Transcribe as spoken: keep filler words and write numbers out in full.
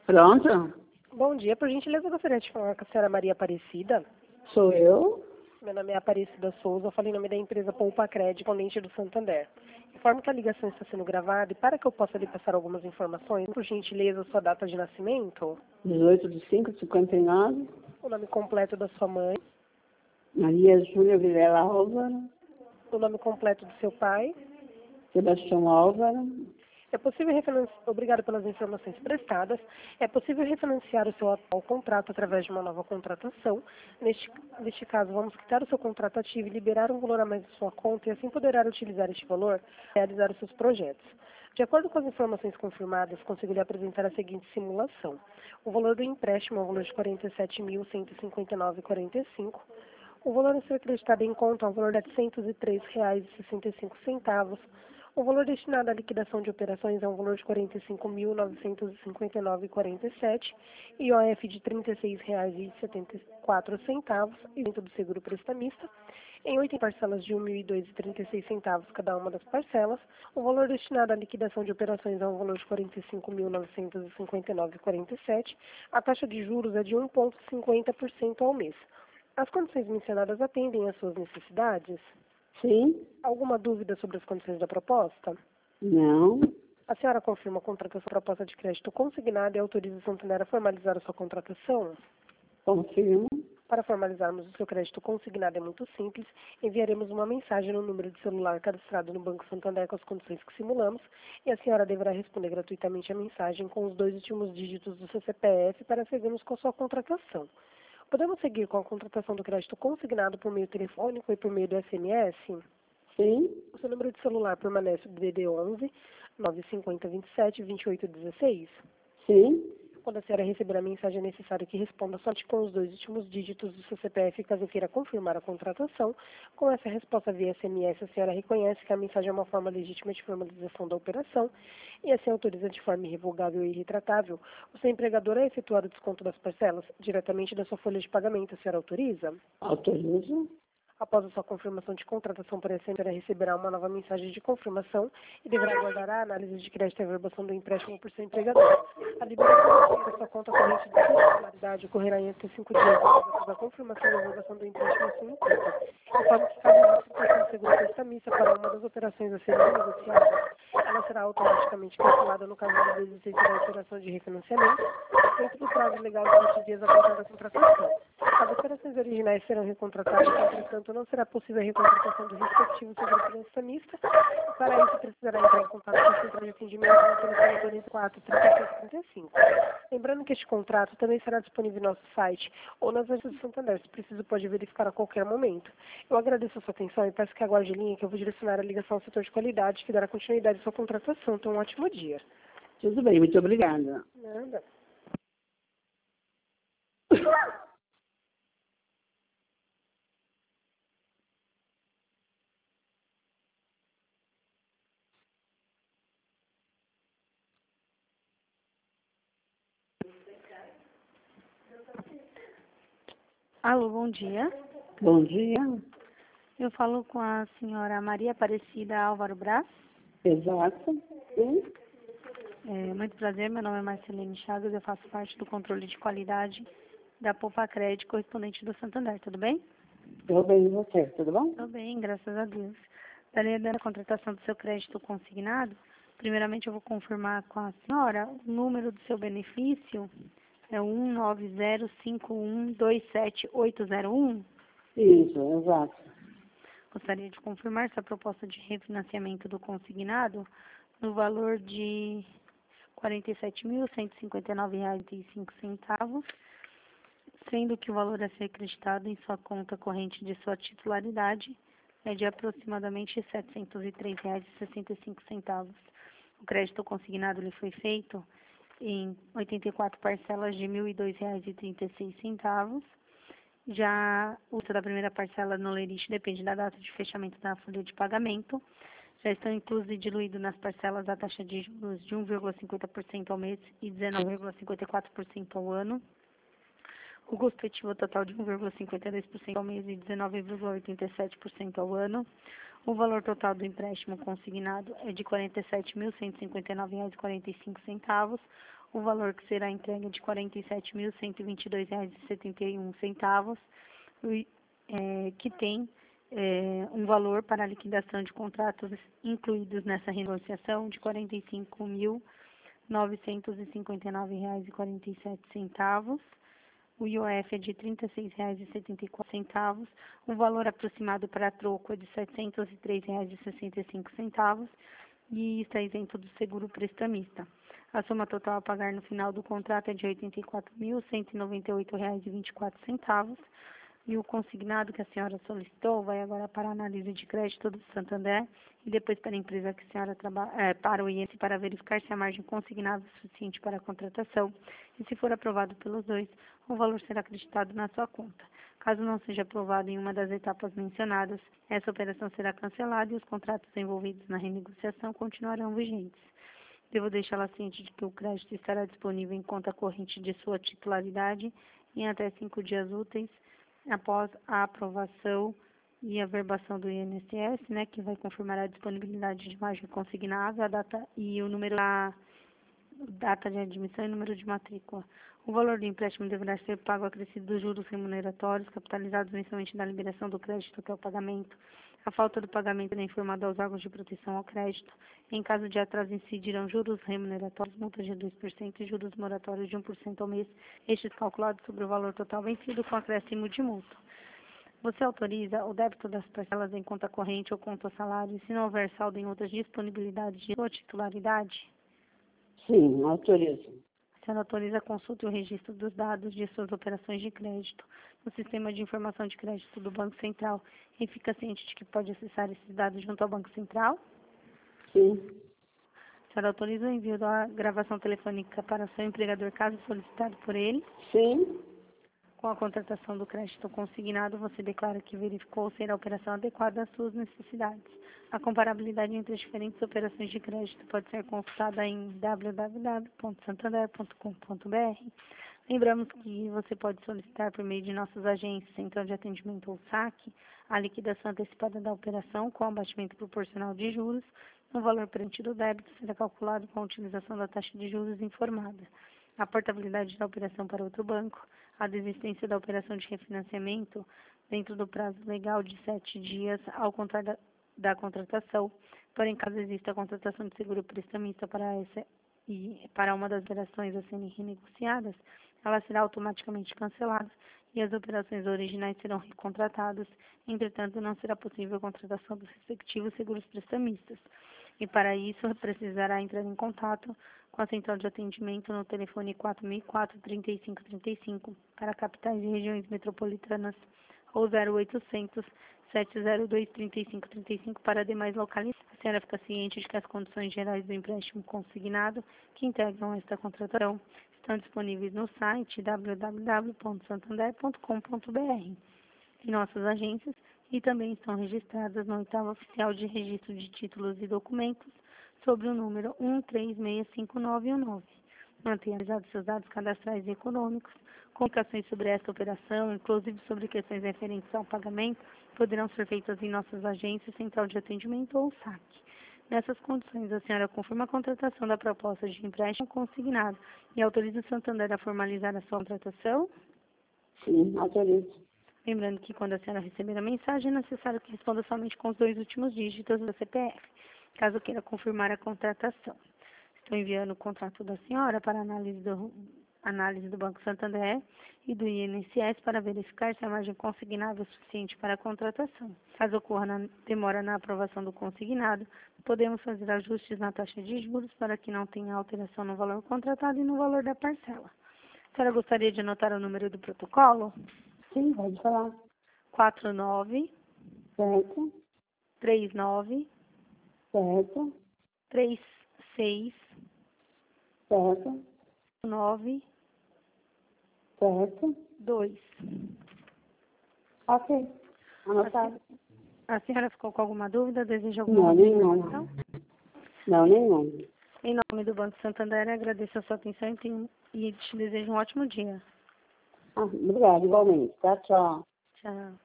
Pronto? Bom dia, por gentileza, eu gostaria de falar com a senhora Maria Aparecida. Sou eu? Meu nome é Aparecida Souza, eu falei em nome da empresa Poupa Crédito, correspondente do Santander. Informo que a ligação está sendo gravada e para que eu possa lhe passar algumas informações, por gentileza, sua data de nascimento, dezoito de cinco de cinquenta e nove. o nome completo da sua mãe, Maria Júlia Vilela Álvaro. o nome completo do seu pai. Sebastião Álvaro. É possível refinanciar, obrigado pelas informações prestadas, é possível refinanciar o seu atual contrato através de uma nova contratação. Neste, neste caso, vamos quitar o seu contrato ativo e liberar um valor a mais da sua conta e assim poderá utilizar este valor para realizar os seus projetos. De acordo com as informações confirmadas, consigo lhe apresentar a seguinte simulação. O valor do empréstimo é o valor de quarenta e sete mil, cento e cinquenta e nove vírgula quarenta e cinco. O valor a ser acreditado em conta é o valor de setecentos e três reais e sessenta e cinco centavos. O valor destinado à liquidação de operações é um valor de quarenta e cinco mil, novecentos e cinquenta e nove vírgula quarenta e sete, I O F de trinta e seis reais e setenta e quatro centavos, isento do seguro prestamista, em oito parcelas de um mil e dois reais e trinta e seis centavos cada uma das parcelas. O valor destinado à liquidação de operações é um valor de quarenta e cinco mil, novecentos e cinquenta e nove vírgula quarenta e sete. A taxa de juros é de um vírgula cinquenta por cento ao mês. As condições mencionadas atendem às suas necessidades? Sim? Alguma dúvida sobre as condições da proposta? Não? A senhora confirma a contratação da proposta de crédito consignada e autoriza o Santander a formalizar a sua contratação? Confirmo. Para formalizarmos o seu crédito consignado é muito simples. Enviaremos uma mensagem no número de celular cadastrado no Banco Santander com as condições que simulamos e a senhora deverá responder gratuitamente a mensagem com os dois últimos dígitos do seu C P F para seguirmos com a sua contratação. Podemos seguir com a contratação do crédito consignado por meio telefônico e por meio do S M S? Sim? O seu número de celular permanece o D D onze, nove cinco zero, vinte e sete, vinte e oito dezesseis? Sim? Quando a senhora receber a mensagem, é necessário que responda somente com os dois últimos dígitos do seu C P F, caso queira confirmar a contratação. Com essa resposta via S M S, a senhora reconhece que a mensagem é uma forma legítima de formalização da operação e assim autoriza de forma irrevogável e irretratável o seu empregador a efetuar o desconto das parcelas diretamente da sua folha de pagamento. A senhora autoriza? Autorizo. Após a sua confirmação de contratação por S M S, a senhora receberá uma nova mensagem de confirmação e deverá aguardar a análise de crédito e averbação do empréstimo por seu empregador. A liberação da sua conta corrente de titularidade ocorrerá em até cinco dias após a confirmação e averbação do empréstimo em sua empresa. Informo que caso a situação de seguro prestamista para uma das operações a serem negociadas, ela será automaticamente cancelada no caso de desistência da operação de refinanciamento, dentro do prazo legal de vinte dias após a contratação. As operações originais serão recontratadas, entretanto, não será possível a recontratação do respectivo seguro prestamista. Para isso, precisará entrar em contato com a central de atendimento no telefone quarenta e quatro, trinta e seis, trinta e cinco. Lembrando que este contrato também será disponível no nosso site ou nas agências do Santander. Se preciso, pode verificar a qualquer momento. Eu agradeço a sua atenção e peço que aguarde a linha que eu vou direcionar a ligação ao setor de qualidade que dará continuidade à sua contratação. Então, um ótimo dia. Tudo bem, muito obrigada. Nada. Alô, bom dia. Bom dia. Eu falo com a senhora Maria Aparecida Álvaro Brás. Exato. Sim? É, muito prazer, meu nome é Marcelene Chagas, eu faço parte do controle de qualidade da Poupa Crédito, correspondente do Santander, tudo bem? Tudo bem, e você? Tudo bom? Tudo bem, graças a Deus. Daria da contratação do seu crédito consignado, primeiramente eu vou confirmar com a senhora o número do seu benefício, é um nove zero cinco um dois sete oito zero um. Isso, exato. Gostaria de confirmar sua proposta de refinanciamento do consignado no valor de quarenta e sete mil, cento e cinquenta e nove reais e cinco centavos, sendo que o valor a ser acreditado em sua conta corrente de sua titularidade é de aproximadamente setecentos e três reais e sessenta e cinco centavos. O crédito consignado lhe foi feito em oitenta e quatro parcelas de mil e dois reais e trinta e seis centavos. Já o uso da primeira parcela no lerite depende da data de fechamento da folha de pagamento. Já estão inclusos e diluídos nas parcelas a taxa de juros de um vírgula cinquenta por cento ao mês e dezenove vírgula cinquenta e quatro por cento ao ano. O custo efetivo total de um vírgula cinquenta e dois por cento ao mês e dezenove vírgula oitenta e sete por cento ao ano. O valor total do empréstimo consignado é de quarenta e sete mil, cento e cinquenta e nove reais e quarenta e cinco centavos. o valor que será entregue é de quarenta e sete mil, cento e vinte e dois reais e setenta e um centavos, é, que tem é, um valor para a liquidação de contratos incluídos nessa renegociação de quarenta e cinco mil, novecentos e cinquenta e nove reais e quarenta e sete centavos. O I O F é de trinta e seis reais e setenta e quatro centavos. O valor aproximado para troco é de setecentos e três reais e sessenta e cinco centavos e está isento do seguro prestamista. A soma total a pagar no final do contrato é de oitenta e quatro mil, cento e noventa e oito reais e vinte e quatro centavos. E o consignado que a senhora solicitou vai agora para a análise de crédito do Santander e depois para a empresa que a senhora trabalha, é, para o I N S S para verificar se a margem consignada é suficiente para a contratação. E se for aprovado pelos dois, o valor será acreditado na sua conta. Caso não seja aprovado em uma das etapas mencionadas, essa operação será cancelada e os contratos envolvidos na renegociação continuarão vigentes. Devo deixá-la ciente de que o crédito estará disponível em conta corrente de sua titularidade em até cinco dias úteis após a aprovação e a verbação do I N S S, né, que vai confirmar a disponibilidade de margem consignável, a data e o número da data de admissão e número de matrícula. O valor do empréstimo deverá ser pago acrescido dos juros remuneratórios, capitalizados mensalmente da liberação do crédito até o pagamento. A falta do pagamento é informada aos órgãos de proteção ao crédito. Em caso de atraso, incidirão juros remuneratórios, multas de dois por cento e juros moratórios de um por cento ao mês, estes calculados sobre o valor total vencido com acréscimo de multa. Você autoriza o débito das parcelas em conta corrente ou conta salário, se não houver saldo em outras disponibilidades de sua titularidade? Sim, autorizo. A senhora autoriza a consulta e o registro dos dados de suas operações de crédito no Sistema de Informação de Crédito do Banco Central e fica ciente de que pode acessar esses dados junto ao Banco Central? Sim. A senhora autoriza o envio da gravação telefônica para seu empregador, caso solicitado por ele? Sim. Com a contratação do crédito consignado, você declara que verificou ser a operação adequada às suas necessidades. A comparabilidade entre as diferentes operações de crédito pode ser consultada em w w w ponto santander ponto com ponto b r. Lembramos que você pode solicitar por meio de nossas agências, Central de Atendimento ou saque, a liquidação antecipada da operação com abatimento proporcional de juros. O valor perante do débito será calculado com a utilização da taxa de juros informada. A portabilidade da operação para outro banco, a desistência da operação de refinanciamento dentro do prazo legal de sete dias ao contrário da, da contratação. Porém, caso exista a contratação de seguro prestamista para essa e para uma das operações a serem renegociadas, ela será automaticamente cancelada e as operações originais serão recontratadas. Entretanto, não será possível a contratação dos respectivos seguros prestamistas. E para isso, precisará entrar em contato com a Central de Atendimento no telefone quatro mil e quatro, trinta e cinco trinta e cinco para capitais e regiões metropolitanas ou zero oitocentos, sete zero dois, trinta e cinco trinta e cinco para demais localidades. A senhora fica ciente de que as condições gerais do empréstimo consignado que integram esta contratação estão disponíveis no site w w w ponto santander ponto com ponto b r, em nossas agências, e também estão registradas no oitavo oficial de registro de títulos e documentos sobre o número um três seis cinco nove um nove. Mantenha atualizados seus dados cadastrais e econômicos. Comunicações sobre esta operação, inclusive sobre questões referentes ao pagamento, poderão ser feitas em nossas agências, Central de Atendimento ou saque. Nessas condições, a senhora confirma a contratação da proposta de empréstimo consignado e autoriza o Santander a formalizar a sua contratação? Sim, autorizo. Lembrando que quando a senhora receber a mensagem, é necessário que responda somente com os dois últimos dígitos do C P F, caso queira confirmar a contratação. Estou enviando o contrato da senhora para análise do, análise do Banco Santander e do I N S S para verificar se a margem consignável é suficiente para a contratação. Caso ocorra na, demora na aprovação do consignado, podemos fazer ajustes na taxa de juros para que não tenha alteração no valor contratado e no valor da parcela. A senhora gostaria de anotar o número do protocolo? Sim, pode falar. quatro nove, Certo, três nove, certo, três seis, certo, nove, certo. dois. Ok, anotado. A senhora ficou com alguma dúvida? Deseja alguma Não, outra nenhuma. informação? Não, nenhuma. Em nome do Banco Santander, agradeço a sua atenção e, tenho- e te desejo um ótimo dia. Ah, obrigada, igualmente. Tchau, tchau. Tchau.